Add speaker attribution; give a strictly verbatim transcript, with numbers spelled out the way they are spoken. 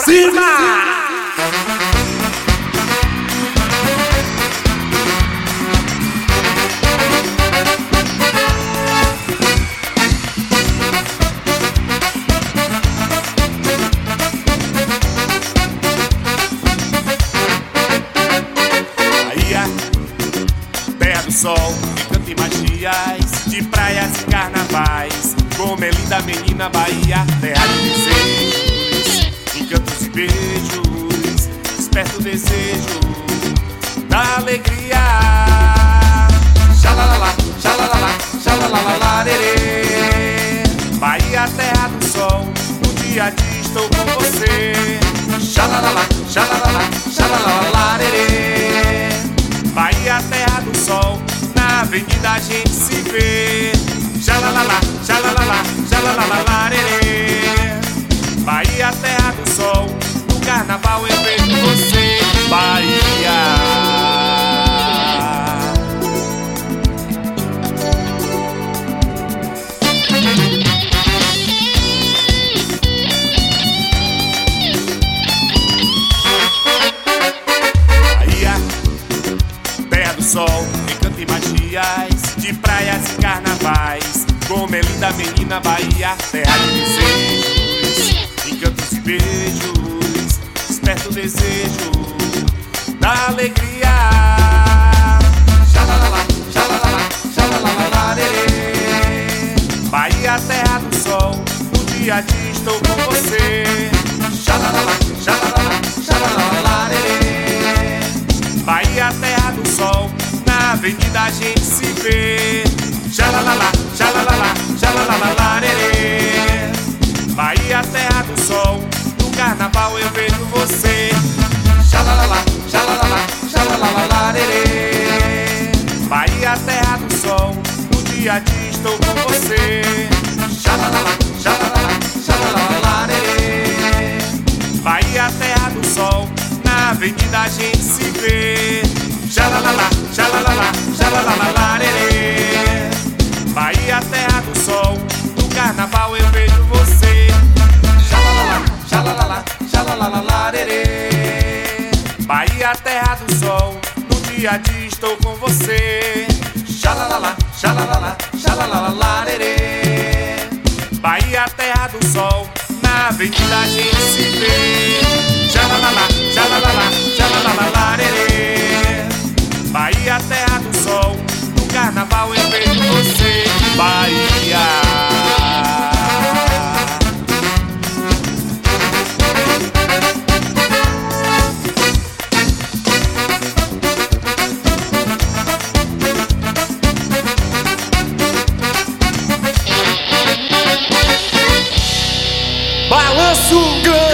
Speaker 1: cima!
Speaker 2: Bahia, terra do sol, encanto e magias, de praias e carnavais. Como é linda a menina Bahia, terra de desejos, encantos e beijos, desperta o desejo da alegria. Xalalala, xalalala, xalalala, lerê. Bahia, terra do sol, no dia a dia estou com você. Xalalala, xalalala, xalalala, lerê. Bahia, terra do sol, na avenida a gente se vê. Xalalala, xalalala, xalalala, lerê. Bahia, terra do sol, no carnaval eu vejo você. Bahia. Sol, encanto e magias, de praias e carnavais. Como é linda a menina Bahia, terra de desejos, encantos e beijos, desperta o desejo da alegria. Xalalala, xalalala, xalalala, lerê. Bahia, terra do sol, no dia a dia estou com você. Xalalala, xalalala, xalalala, lerê. Bahia, terra do sol, na avenida a gente se vê. Xalalala, xalalala, xalalala, lerê. Bahia, terra do sol, no carnaval eu vejo você. Xalalala, xalalala, xalalala, lerê. Bahia, terra do sol, no dia a dia estou com você. Xalalala, xalalala, xalalala, lerê. Bahia, terra do sol, na avenida a gente se vê. Xalalala, xalalala, xalalala, lerê. Bahia, terra do sol, no carnaval eu vejo você. Xalalala, xalalala, xalalala, lerê. Bahia, terra do sol, no dia a dia estou com você. Xalalala, xalalala, xalalala, lerê. Bahia, terra do sol, na avenida a gente se vê. Xalalala, xalalala, xalalala, lerê. Bahia, terra do sol, no carnaval eu vejo você. Bahia.
Speaker 1: Balanço grande.